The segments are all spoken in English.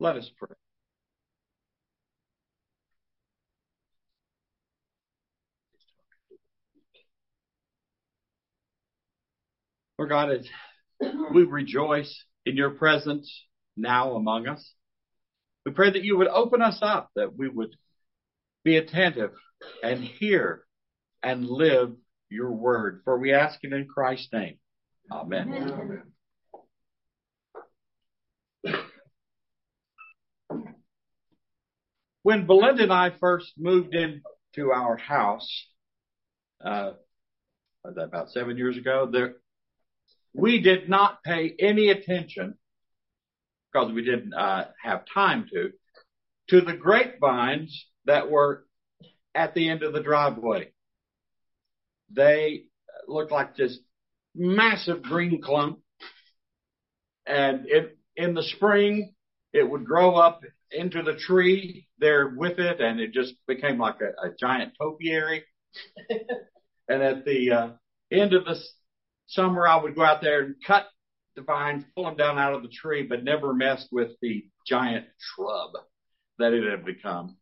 Let us pray. Lord God, as we rejoice in your presence now among us, we pray that you would open us up, that we would be attentive and hear and live your word. For we ask it in Christ's name. Amen. Amen. When Belinda and I first moved into our house, was that about 7 years ago? We did not pay any attention, because we didn't have time to the grapevines that were at the end of the driveway. They looked like this massive green clump, and in the spring it would grow up into the tree there with it, and it just became like a giant topiary. And at the end of the summer, I would go out there and cut the vines, pull them down out of the tree, but never messed with the giant shrub that it had become.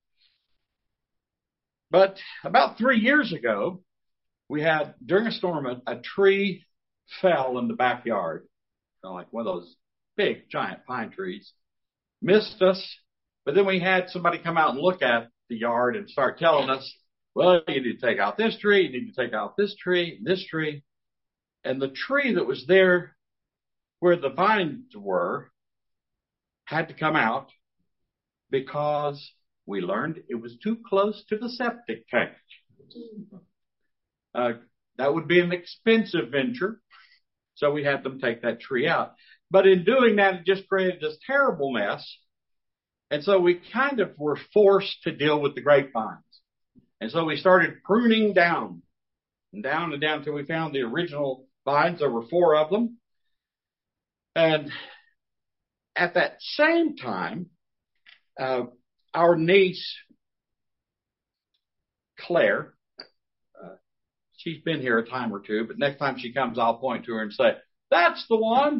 But about 3 years ago, we had, during a storm, a tree fell in the backyard, like one of those big, giant pine trees. Missed us, but then we had somebody come out and look at the yard and start telling us, well, you need to take out this tree, you need to take out this tree, this tree. And the tree that was there where the vines were had to come out because we learned it was too close to the septic tank. That would be an expensive venture, so we had them take that tree out. But in doing that, it just created this terrible mess. And so we kind of were forced to deal with the grapevines. And so we started pruning down and down and down until we found the original vines. There were 4 of them. And at that same time, our niece, Claire, she's been here a time or two, but next time she comes, I'll point to her and say, that's the one.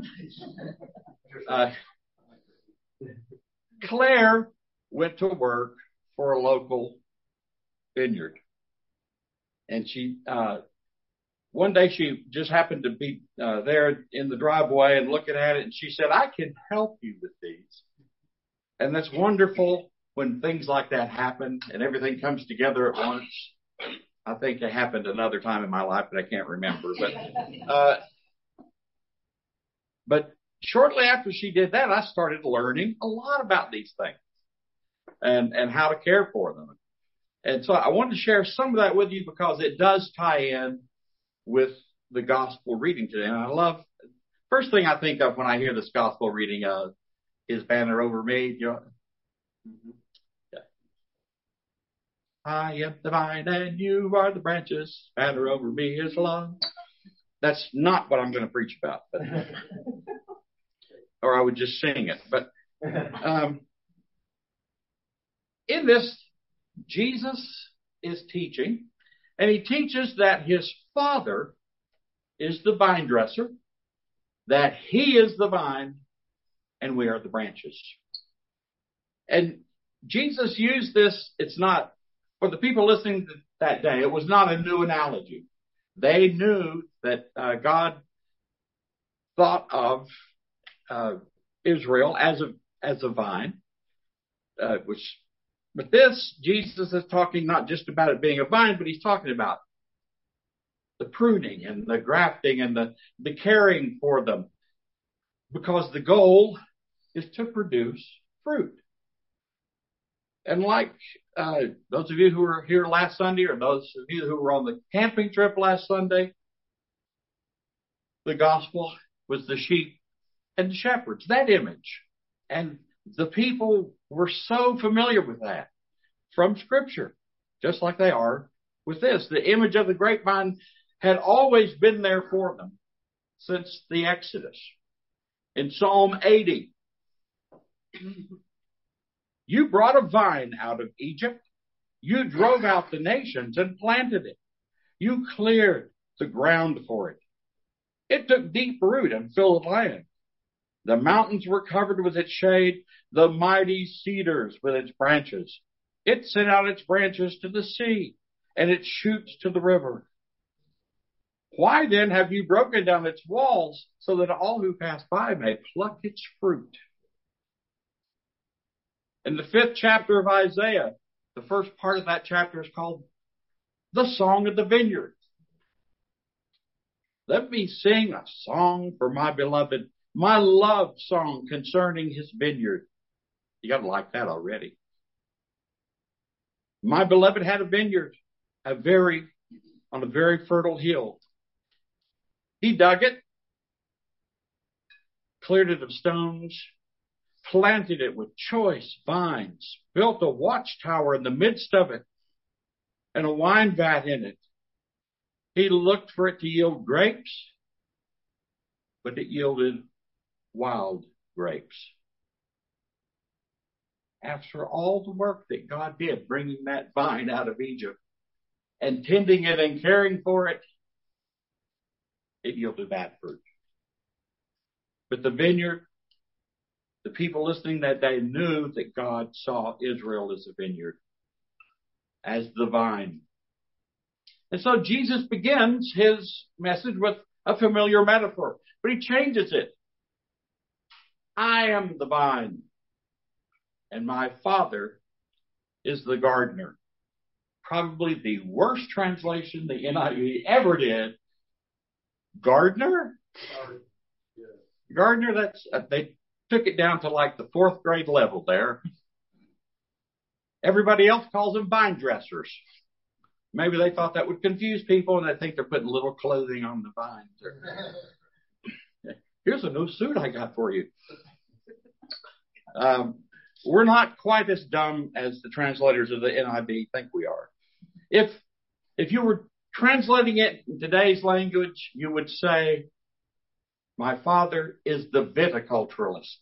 Claire went to work for a local vineyard. And she, one day she just happened to be there in the driveway and looking at it, and she said, I can help you with these. And that's wonderful when things like that happen and everything comes together at once. I think it happened another time in my life, but I can't remember. But shortly after she did that, I started learning a lot about these things and how to care for them. And so I wanted to share some of that with you because it does tie in with the gospel reading today. And I love, first thing I think of when I hear this gospel reading is Banner Over Me. You know? Yeah. I am the vine and you are the branches. Banner over me is love. That's not what I'm going to preach about. But, or I would just sing it. But in this, Jesus is teaching, and he teaches that his Father is the vine dresser, that he is the vine, and we are the branches. And Jesus used this, it's not, for the people listening to that day, it was not a new analogy. They knew that God thought of Israel as a vine, but this, Jesus is talking not just about it being a vine, but he's talking about the pruning and the grafting and the caring for them, because the goal is to produce fruit. And like those of you who were here last Sunday, or those of you who were on the camping trip last Sunday, the gospel was the sheep and the shepherds, that image. And the people were so familiar with that from Scripture, just like they are with this. The image of the grapevine had always been there for them since the Exodus. In Psalm 80, you brought a vine out of Egypt. You drove out the nations and planted it. You cleared the ground for it. It took deep root and filled land. The mountains were covered with its shade, the mighty cedars with its branches. It sent out its branches to the sea, and its shoots to the river. Why then have you broken down its walls so that all who pass by may pluck its fruit? In the 5th chapter of Isaiah, the first part of that chapter is called the Song of the Vineyard. Let me sing a song for my beloved, my love song concerning his vineyard. You got to like that already. My beloved had a vineyard, on a very fertile hill. He dug it, cleared it of stones, planted it with choice vines, built a watchtower in the midst of it, and a wine vat in it. He looked for it to yield grapes, but it yielded wild grapes. After all the work that God did, bringing that vine out of Egypt and tending it and caring for it, it yielded bad fruit. But the vineyard, the people listening that day knew that God saw Israel as a vineyard, as the vine. And so Jesus begins his message with a familiar metaphor, but he changes it. I am the vine, and my Father is the gardener. Probably the worst translation the NIV ever did. Gardener? Gardener, they took it down to like the 4th grade level there. Everybody else calls them vine dressers. Maybe they thought that would confuse people and they think they're putting little clothing on the vines. Here's a new suit I got for you. We're not quite as dumb as the translators of the NIV think we are. If you were translating it in today's language, you would say, my Father is the viticulturalist.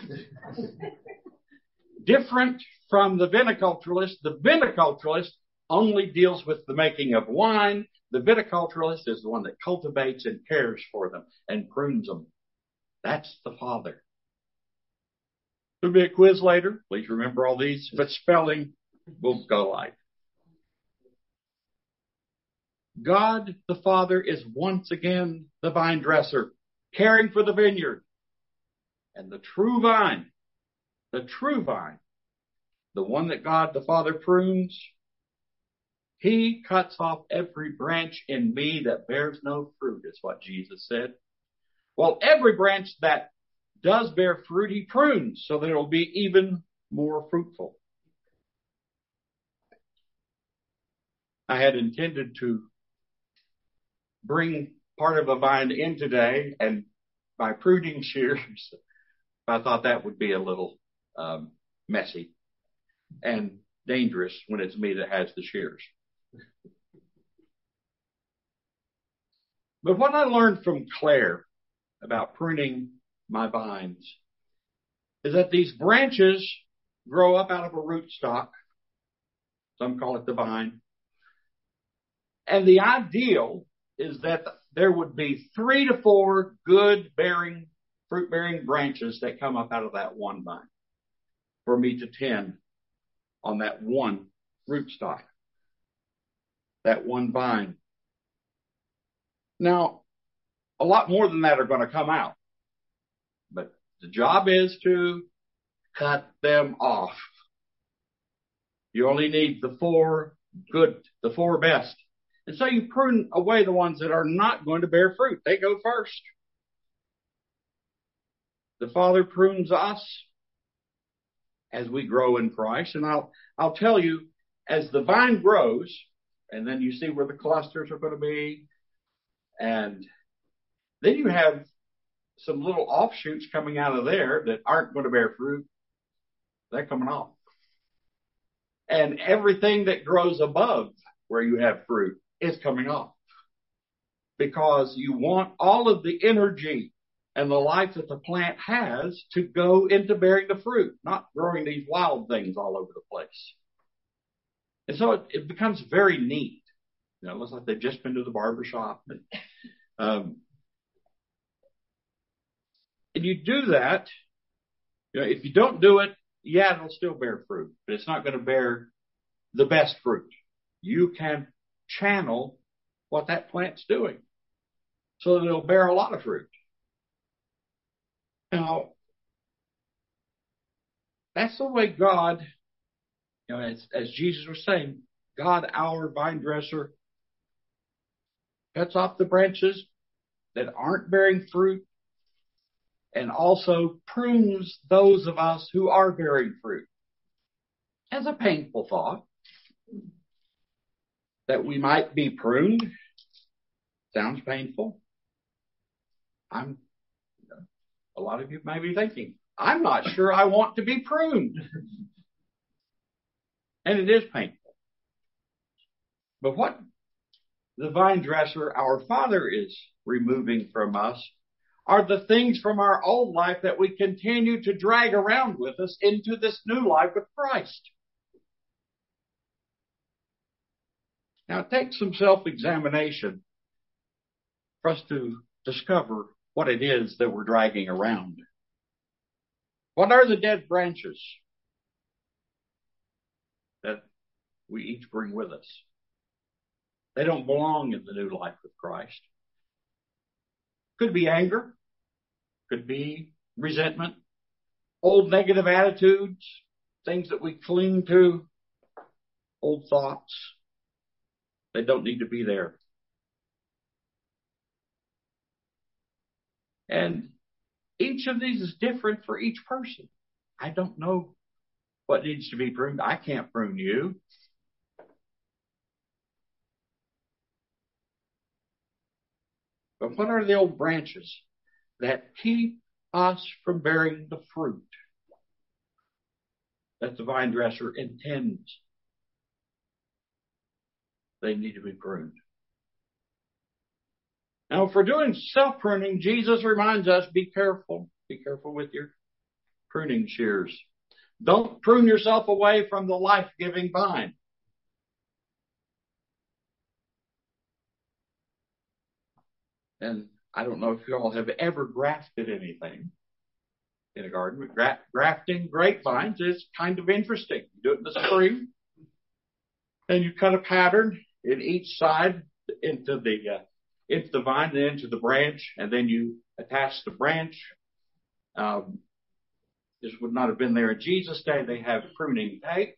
Different from the viticulturalist only deals with the making of wine. The viticulturalist is the one that cultivates and cares for them and prunes them. That's the Father. There'll be a quiz later. Please remember all these, but spelling will go like. God the Father is once again the vine dresser, caring for the vineyard. And the true vine, the one that God the Father prunes, he cuts off every branch in me that bears no fruit, is what Jesus said. Well, every branch that does bear fruit, he prunes so that it will be even more fruitful. I had intended to bring part of a vine in today, and by pruning shears, I thought that would be a little messy and dangerous when it's me that has the shears. But what I learned from Claire about pruning my vines is that these branches grow up out of a rootstock. Some call it the vine. And the ideal is that there would be 3 to 4 good fruit-bearing branches that come up out of that one vine for me to tend on that one rootstock, that one vine. Now, a lot more than that are going to come out, but the job is to cut them off. You only need the 4 best. And so you prune away the ones that are not going to bear fruit. They go first. The Father prunes us as we grow in Christ. And I'll tell you, as the vine grows, and then you see where the clusters are going to be, and then you have some little offshoots coming out of there that aren't going to bear fruit. They're coming off. And everything that grows above where you have fruit is coming off. Because you want all of the energy and the life that the plant has to go into bearing the fruit, not growing these wild things all over the place. And so it becomes very neat. You know, it looks like they've just been to the barber shop. And you do that, if you don't do it, yeah, it'll still bear fruit, but it's not going to bear the best fruit. You can channel what that plant's doing so that it'll bear a lot of fruit. Now, that's the way God, as Jesus was saying, God, our vine dresser, cuts off the branches that aren't bearing fruit and also prunes those of us who are bearing fruit. As a painful thought, that we might be pruned. Sounds painful. A lot of you may be thinking, I'm not sure I want to be pruned. And it is painful. But what the vine dresser, our Father, is removing from us are the things from our old life that we continue to drag around with us into this new life with Christ. Now, it takes some self-examination for us to discover what it is that we're dragging around. What are the dead branches that we each bring with us? They don't belong in the new life with Christ. Could be anger, could be resentment, old negative attitudes, things that we cling to, old thoughts. They don't need to be there. And each of these is different for each person. I don't know what needs to be pruned. I can't prune you. But what are the old branches that keep us from bearing the fruit that the vine dresser intends? They need to be pruned. Now, if we're doing self-pruning, Jesus reminds us, be careful. Be careful with your pruning shears. Don't prune yourself away from the life-giving vine. And I don't know if you all have ever grafted anything in a garden, but grafting grapevines is kind of interesting. You do it in the spring, and you cut a pattern in each side into the vine and into the branch, and then you attach the branch. This would not have been there in Jesus' day. They have pruning tape.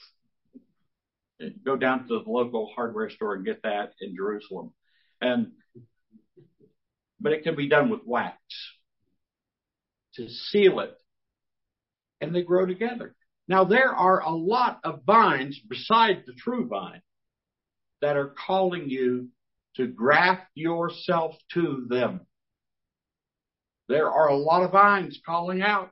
Go down to the local hardware store and get that in Jerusalem. But it can be done with wax to seal it, and they grow together. Now, there are a lot of vines besides the true vine that are calling you to graft yourself to them. There are a lot of vines calling out,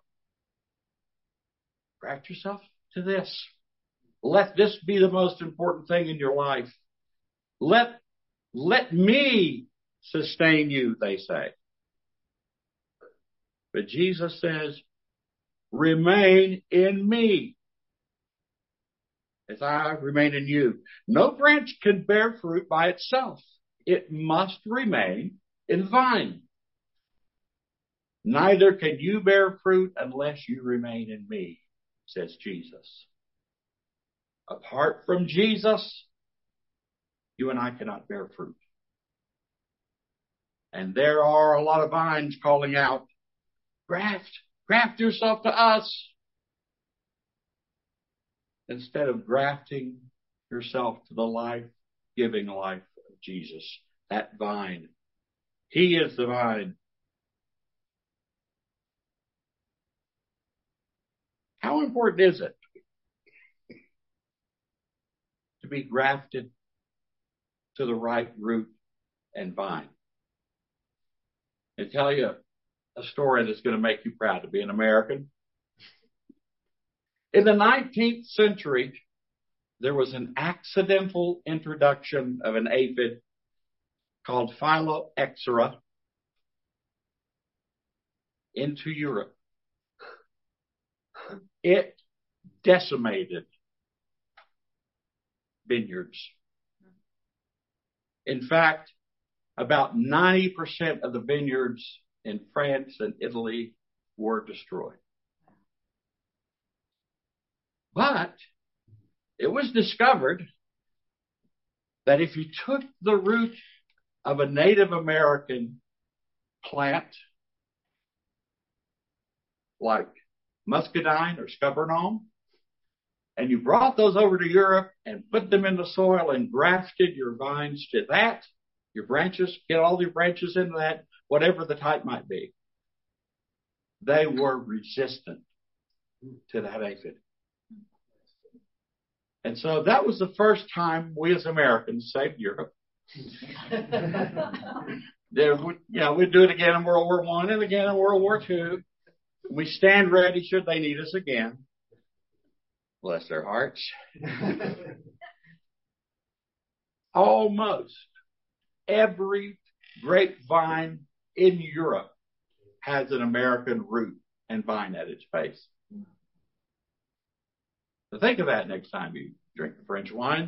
graft yourself to this. Let this be the most important thing in your life. Let me sustain you, they say. But Jesus says, remain in me as I remain in you. No branch can bear fruit by itself. It must remain in the vine. Neither can you bear fruit unless you remain in me, says Jesus. Apart from Jesus, you and I cannot bear fruit. And there are a lot of vines calling out, graft yourself to us. Instead of grafting yourself to the life-giving life of Jesus, that vine. He is the vine. How important is it to be grafted to the right root and vine? I tell you a story that's going to make you proud to be an American. In the 19th century, there was an accidental introduction of an aphid called Phylloxera into Europe. It decimated vineyards. In fact, about 90% of the vineyards in France and Italy were destroyed. But it was discovered that if you took the root of a Native American plant like muscadine or scuppernong, and you brought those over to Europe and put them in the soil and grafted your vines to that, your branches, get all your branches into that, whatever the type might be, they were resistant to that aphid. And so that was the first time we as Americans saved Europe. We'd do it again in World War I and again in World War II. We stand ready should they need us again. Bless their hearts. Almost every grapevine in Europe has an American root and vine at its base. So think of that next time you drink the French wine.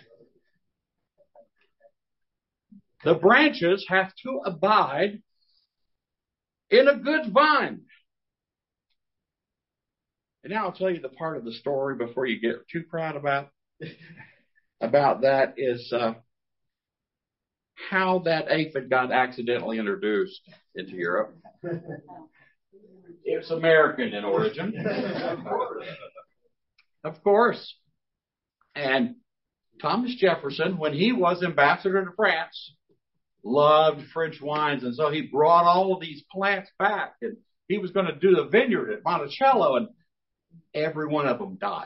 The branches have to abide in a good vine. And now I'll tell you the part of the story before you get too proud about that is how that aphid got accidentally introduced into Europe. It's American in origin. Of course. And Thomas Jefferson, when he was ambassador to France, loved French wines. And so he brought all of these plants back. And he was going to do the vineyard at Monticello. And every one of them died.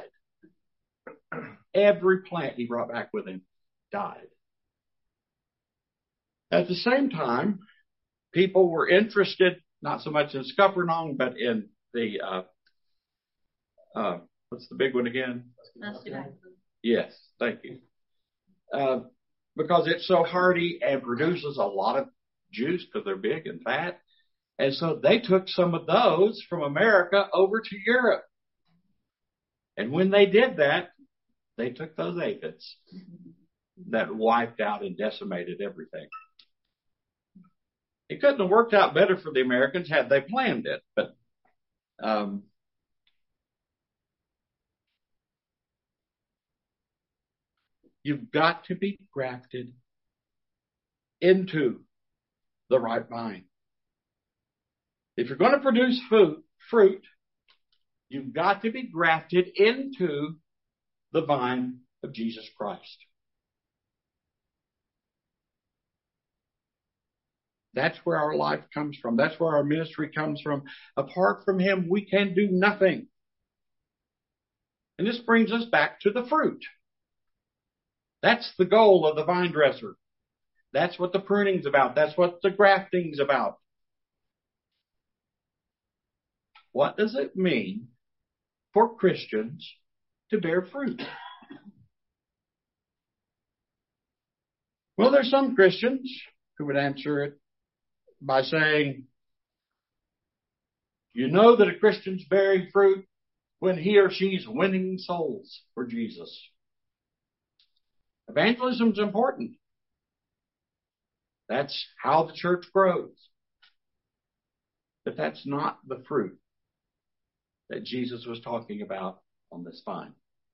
Every plant he brought back with him died. At the same time, people were interested, not so much in scuppernong, but in the, what's the big one again? Yes, thank you. Because it's so hardy and produces a lot of juice because they're big and fat. And so they took some of those from America over to Europe. And when they did that, they took those aphids that wiped out and decimated everything. It couldn't have worked out better for the Americans had they planned it, but you've got to be grafted into the right vine. If you're going to produce fruit, you've got to be grafted into the vine of Jesus Christ. That's where our life comes from. That's where our ministry comes from. Apart from Him, we can do nothing. And this brings us back to the fruit. That's the goal of the vine dresser. That's what the pruning's about. That's what the grafting's about. What does it mean for Christians to bear fruit? Well, there's some Christians who would answer it by saying, you know that a Christian's bearing fruit when he or she's winning souls for Jesus. Evangelism's important. That's how the church grows. But that's not the fruit that Jesus was talking about on this vine.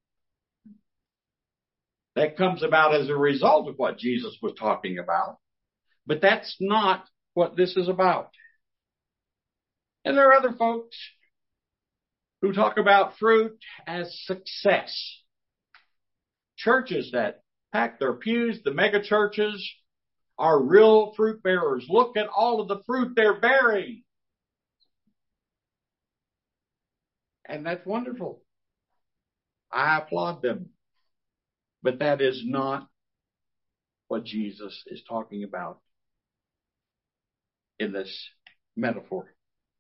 That comes about as a result of what Jesus was talking about. But that's not what this is about. And there are other folks who talk about fruit as success. Churches that pack their pews, the mega churches, are real fruit bearers. Look at all of the fruit they're bearing. And that's wonderful. I applaud them. But that is not what Jesus is talking about in this metaphor.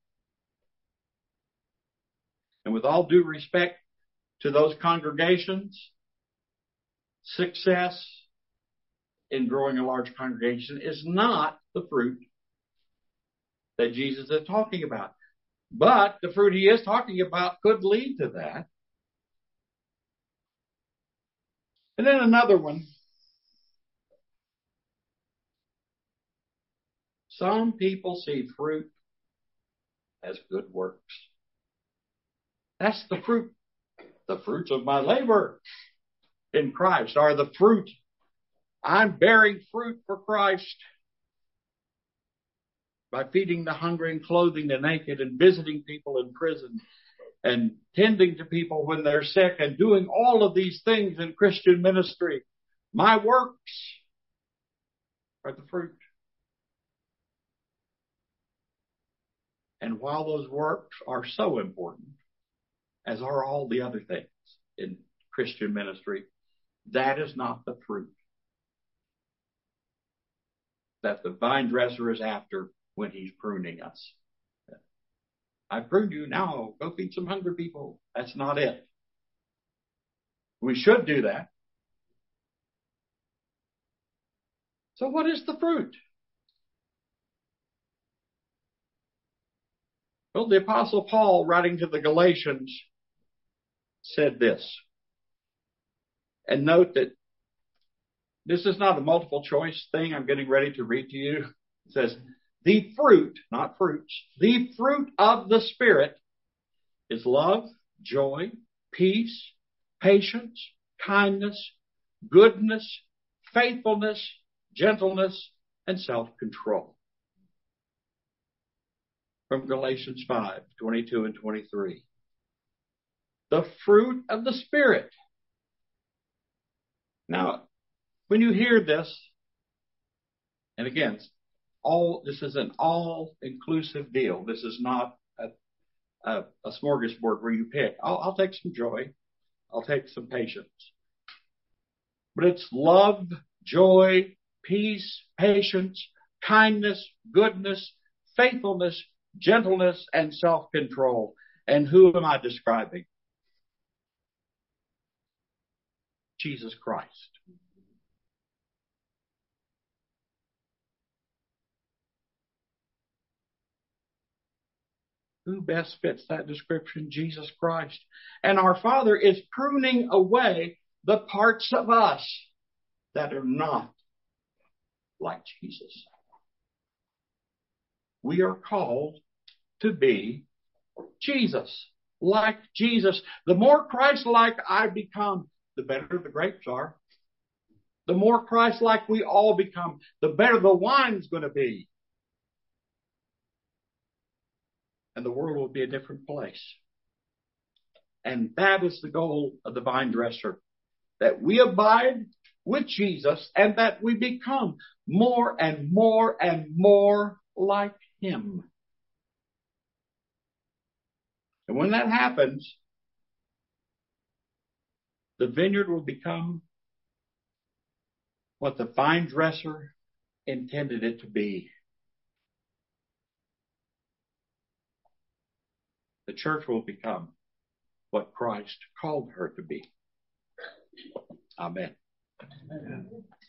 And with all due respect to those congregations, success in growing a large congregation is not the fruit that Jesus is talking about. But the fruit He is talking about could lead to that. And then another one. Some people see fruit as good works. That's the fruit. The fruits of my labor in Christ are the fruit. I'm bearing fruit for Christ by feeding the hungry and clothing the naked and visiting people in prison and tending to people when they're sick and doing all of these things in Christian ministry. My works are the fruit. And while those works are so important, as are all the other things in Christian ministry, that is not the fruit that the vine dresser is after when he's pruning us. I pruned you, now go feed some hungry people. That's not it. We should do that. So what is the fruit? Well, the Apostle Paul, writing to the Galatians, said this. And note that this is not a multiple choice thing I'm getting ready to read to you. It says, the fruit, not fruits, the fruit of the Spirit is love, joy, peace, patience, kindness, goodness, faithfulness, gentleness, and self-control. From Galatians 5:22 and 23. The fruit of the Spirit. Now, when you hear this, and again, this is an all-inclusive deal. This is not a smorgasbord where you pick. I'll take some joy. I'll take some patience. But it's love, joy, peace, patience, kindness, goodness, faithfulness, gentleness, and self-control. And who am I describing? Jesus Christ. Who best fits that description? Jesus Christ. And our Father is pruning away the parts of us that are not like Jesus. We are called to be Jesus, like Jesus. The more Christ-like I become, the better the grapes are. The more Christ-like we all become, the better the wine's going to be. And the world will be a different place. And that is the goal of the vine dresser, that we abide with Jesus and that we become more and more and more like him. And when that happens, the vineyard will become what the vine dresser intended it to be. The church will become what Christ called her to be. Amen. Amen.